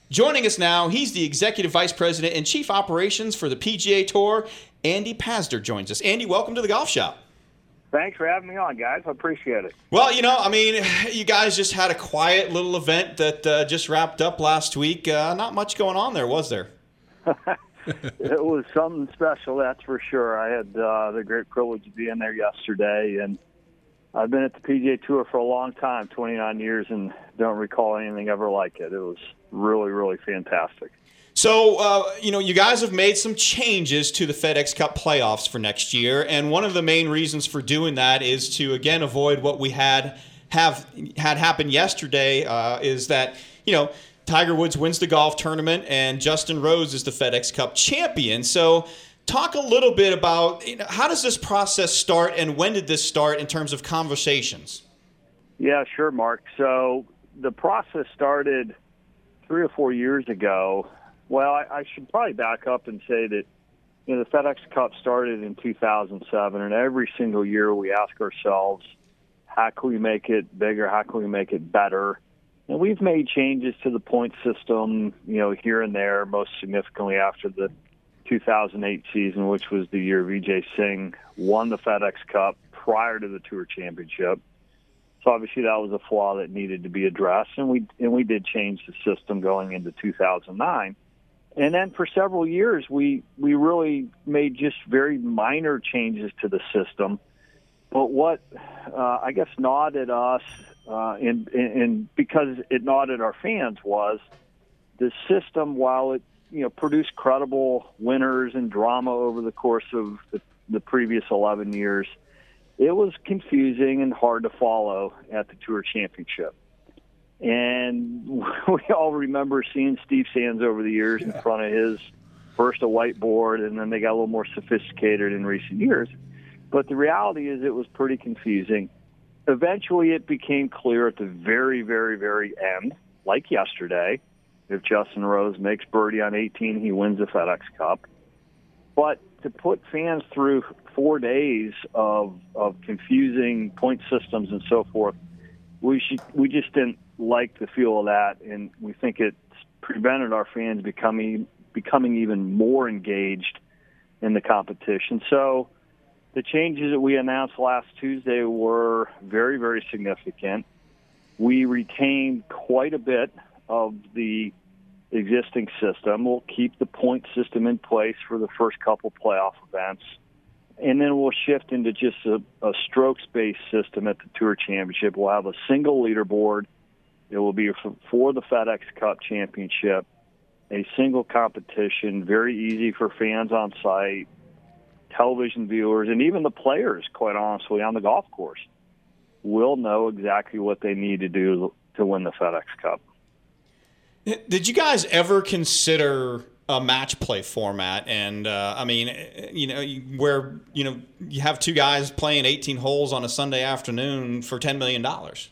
Joining us now, he's the Executive Vice President and Chief Operations for the PGA Tour. Andy Pazder joins us. Andy, welcome to the Golf Shop. Thanks for having me on, guys. I appreciate it. Well, you guys just had a quiet little event that just wrapped up last week. Not much going on there, was there? It was something special, that's for sure. I had the great privilege of being there yesterday, and I've been at the PGA Tour for a long time, 29 years, and don't recall anything ever like it. It was really, really fantastic. So, you guys have made some changes to the FedEx Cup playoffs for next year, and one of the main reasons for doing that is to, again, avoid what we had happen yesterday, is that, Tiger Woods wins the golf tournament and Justin Rose is the FedEx Cup champion. So talk a little bit about how does this process start and when did this start in terms of conversations? Yeah, sure, Mark. So the process started 3 or 4 years ago. Well, I should probably back up and say that the FedEx Cup started in 2007, and every single year we ask ourselves, how can we make it bigger? How can we make it better? And we've made changes to the point system, here and there, most significantly after the 2008 season, which was the year Vijay Singh won the FedEx Cup prior to the Tour Championship. So obviously that was a flaw that needed to be addressed, and we did change the system going into 2009. And then for several years, we really made just very minor changes to the system. But what I guess gnawed at us, and because it gnawed at our fans, was the system, while it produced credible winners and drama over the course of the previous 11 years, it was confusing and hard to follow at the Tour Championship. And we all remember seeing Steve Sands over the years in front of his first a whiteboard, and then they got a little more sophisticated in recent years. But the reality is it was pretty confusing. Eventually it became clear at the very, very, very end, like yesterday, if Justin Rose makes birdie on 18, he wins the FedEx Cup. But to put fans through 4 days of confusing point systems and so forth, we just didn't like the feel of that, and we think it's prevented our fans becoming even more engaged in the competition. So the changes that we announced last Tuesday were very, very significant. We retained quite a bit of the existing system. We'll keep the point system in place for the first couple playoff events, and then we'll shift into just a strokes-based system at the Tour Championship. We'll have a single leaderboard. It will be for the FedEx Cup Championship, a single competition, very easy for fans on site, television viewers, and even the players, quite honestly, on the golf course will know exactly what they need to do to win the FedEx Cup. Did you guys ever consider a match play format? And where you have two guys playing 18 holes on a Sunday afternoon for $10 million.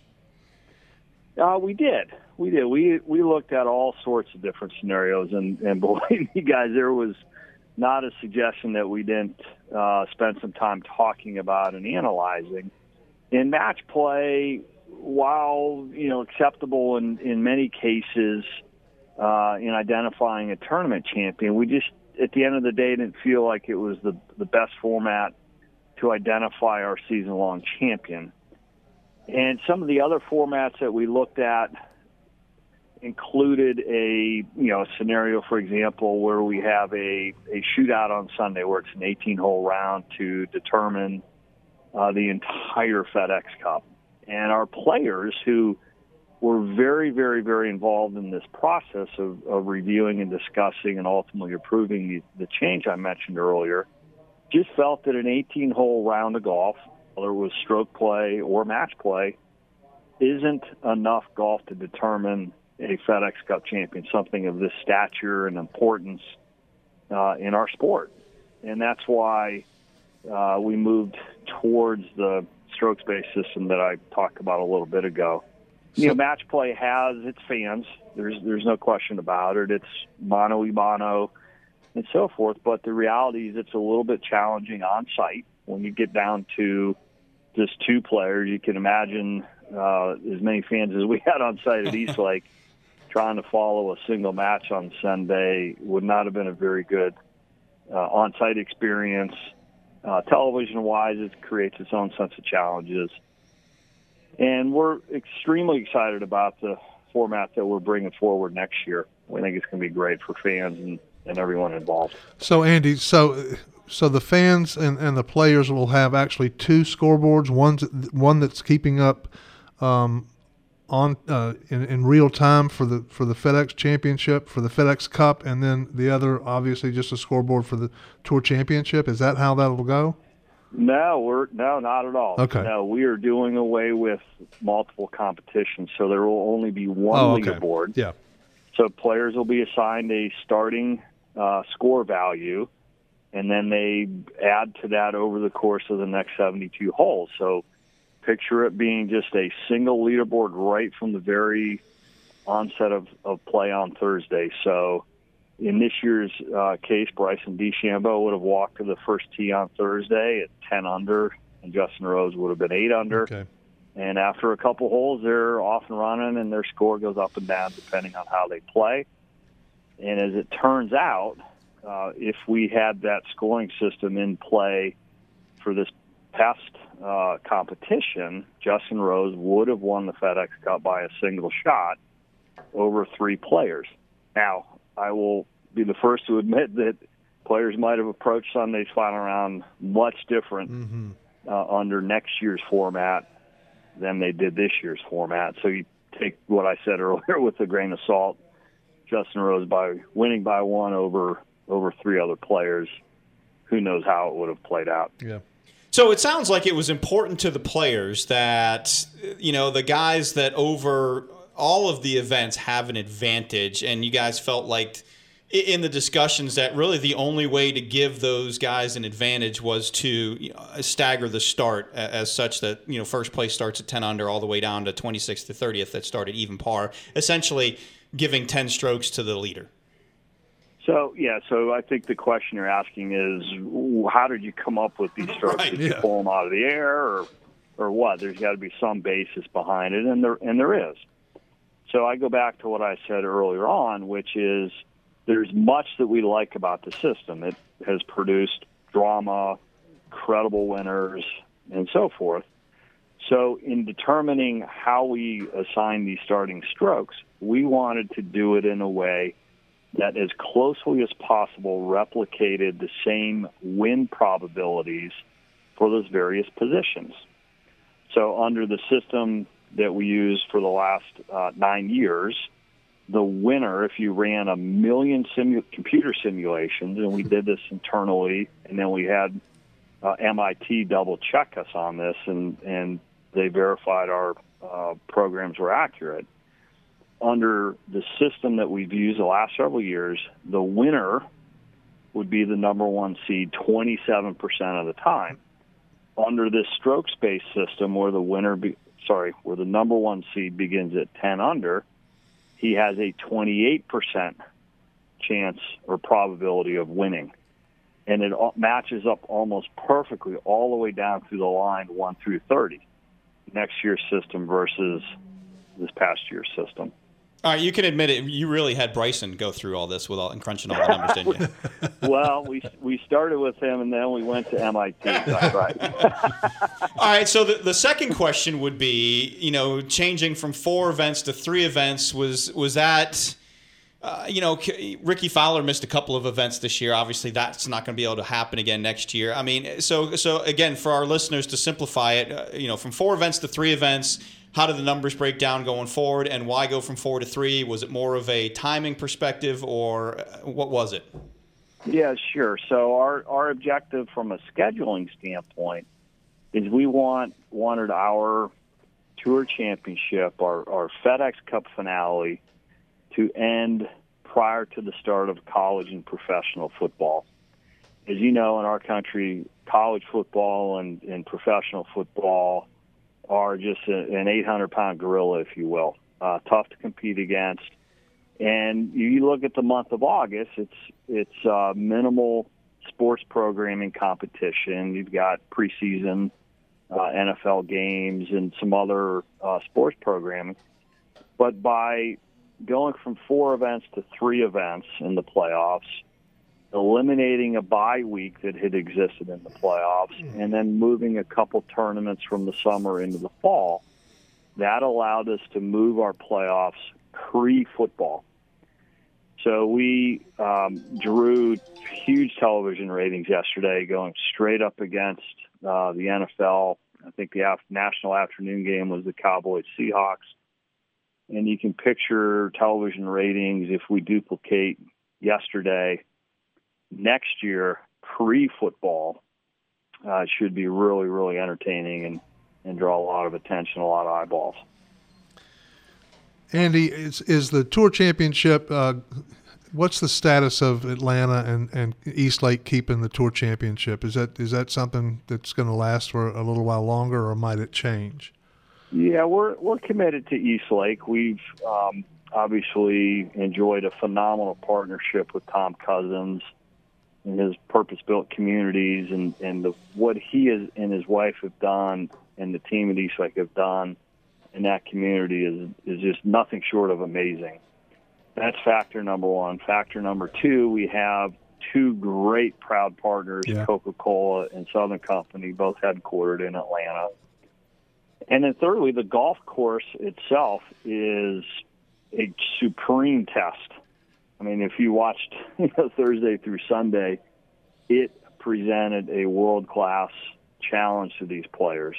We did. We looked at all sorts of different scenarios, and believe me, guys, there was not a suggestion that we didn't spend some time talking about and analyzing. In match play, while acceptable in many cases in identifying a tournament champion, we just, at the end of the day, didn't feel like it was the best format to identify our season-long champion. And some of the other formats that we looked at included a scenario, for example, where we have a shootout on Sunday where it's an 18-hole round to determine the entire FedEx Cup. And our players, who were very, very, very involved in this process of reviewing and discussing and ultimately approving the change I mentioned earlier, just felt that an 18-hole round of golf, whether it was stroke play or match play, isn't enough golf to determine a FedEx Cup champion, something of this stature and importance in our sport. And that's why we moved towards the strokes-based system that I talked about a little bit ago. Match play has its fans. There's no question about it. It's mano-a-mano and so forth. But the reality is it's a little bit challenging on site when you get down to just two players. You can imagine as many fans as we had on site at East Lake trying to follow a single match on Sunday would not have been a very good on-site experience. Television-wise, it creates its own sense of challenges. And we're extremely excited about the format that we're bringing forward next year. We think it's going to be great for fans and everyone involved. So, Andy, so the fans and the players will have actually two scoreboards. One that's keeping up in real time for the FedEx Championship, for the FedEx Cup, and then the other, obviously, just a scoreboard for the Tour Championship. Is that how that'll go? No, not at all. Okay. No, we are doing away with multiple competitions, so there will only be one leaderboard. Yeah. So players will be assigned a starting score value, and then they add to that over the course of the next 72 holes. So picture it being just a single leaderboard right from the very onset of play on Thursday. So in this year's case, Bryson DeChambeau would have walked to the first tee on Thursday at 10 under, and Justin Rose would have been 8 under. Okay. And after a couple holes, they're off and running, and their score goes up and down depending on how they play. And as it turns out, if we had that scoring system in play for this past competition, Justin Rose would have won the FedEx Cup by a single shot over 3 players. Now, I will be the first to admit that players might have approached Sunday's final round much different under next year's format than they did this year's format. So you take what I said earlier with a grain of salt. Justin Rose winning by 1 over 3 other players. Who knows how it would have played out? Yeah. So it sounds like it was important to the players that, the guys that over all of the events have an advantage, and you guys felt like in the discussions that really the only way to give those guys an advantage was to stagger the start as such that first place starts at 10 under all the way down to 26th to 30th that started even par, essentially giving 10 strokes to the leader. So I think the question you're asking is, how did you come up with these strokes? Right, did you pull them out of the air or what? There's got to be some basis behind it, and there is. So I go back to what I said earlier on, which is there's much that we like about the system. It has produced drama, credible winners, and so forth. So in determining how we assign these starting strokes, we wanted to do it in a way that as closely as possible replicated the same win probabilities for those various positions. So under the system that we used for the last 9 years, the winner, if you ran 1 million computer simulations, and we did this internally, and then we had MIT double-check us on this, and they verified our programs were accurate. Under the system that we've used the last several years, the winner would be the number 1 seed 27% of the time. Under this strokes-based system, where where the number 1 seed begins at 10 under, he has a 28% chance or probability of winning. And it matches up almost perfectly all the way down through the line 1 through 30, next year's system versus this past year's system. All right, you can admit it. You really had Bryson go through all this and crunching all the numbers, didn't you? Well, we started with him, and then we went to MIT. That's right. All right, so the second question would be, changing from 4 events to 3 events, was that, Ricky Fowler missed a couple of events this year. Obviously, that's not going to be able to happen again next year. I mean, so again, for our listeners to simplify it, from 4 events to 3 events, how did the numbers break down going forward, and why go from 4 to 3? Was it more of a timing perspective, or what was it? Yeah, sure. So our objective from a scheduling standpoint is we wanted our Tour Championship, our FedEx Cup finale, to end prior to the start of college and professional football. As you know, in our country, college football and professional football are just an 800-pound gorilla, if you will, tough to compete against. And you look at the month of August, it's minimal sports programming competition. You've got preseason NFL games and some other sports programming. But by going from 4 events to 3 events in the playoffs, eliminating a bye week that had existed in the playoffs, and then moving a couple tournaments from the summer into the fall, that allowed us to move our playoffs pre-football. So we drew huge television ratings yesterday, going straight up against the NFL. I think the national afternoon game was the Cowboys-Seahawks. And you can picture television ratings if we duplicate yesterday. Next year, pre-football, should be really, really entertaining and draw a lot of attention, a lot of eyeballs. Andy, is the Tour Championship, what's the status of Atlanta and East Lake keeping the Tour Championship? Is that something that's going to last for a little while longer, or might it change? Yeah, we're committed to East Lake. We've obviously enjoyed a phenomenal partnership with Tom Cousins and his purpose-built communities, and what he and his wife have done and the team at East Lake have done in that community is just nothing short of amazing. That's factor number 1. Factor number 2, we have 2 great proud partners, Coca-Cola and Southern Company, both headquartered in Atlanta. And then thirdly, the golf course itself is a supreme test. I mean, if you watched Thursday through Sunday, it presented a world-class challenge to these players.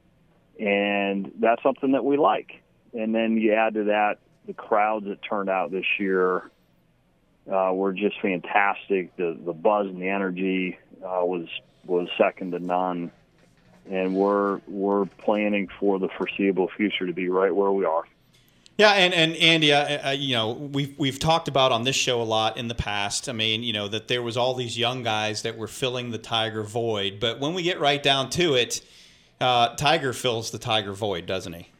And that's something that we like. And then you add to that the crowds that turned out this year were just fantastic. The buzz and the energy was second to none. And we're planning for the foreseeable future to be right where we are. Yeah, and Andy, we've talked about on this show a lot in the past. I mean, that there was all these young guys that were filling the Tiger void, but when we get right down to it, Tiger fills the Tiger void, doesn't he?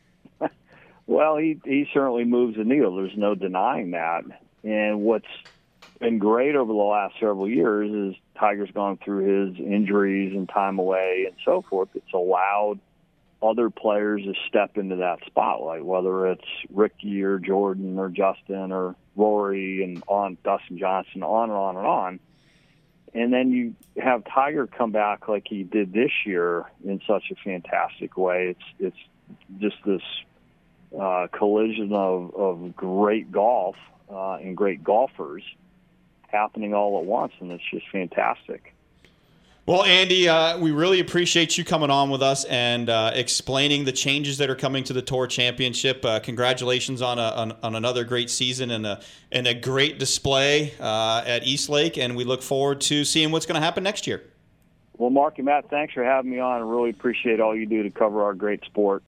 Well, he certainly moves the needle. There's no denying that. And what's been great over the last several years is Tiger's gone through his injuries and time away and so forth. It's allowed other players to step into that spotlight, whether it's Ricky or Jordan or Justin or Rory and on Dustin Johnson, on and on and on. And then you have Tiger come back like he did this year in such a fantastic way. It's just this collision of great golf and great golfers happening all at once, and it's just fantastic. Well, Andy, we really appreciate you coming on with us and explaining the changes that are coming to the Tour Championship. Congratulations on another great season and a great display at East Lake, and we look forward to seeing what's going to happen next year. Well, Mark and Matt, thanks for having me on. I really appreciate all you do to cover our great sport.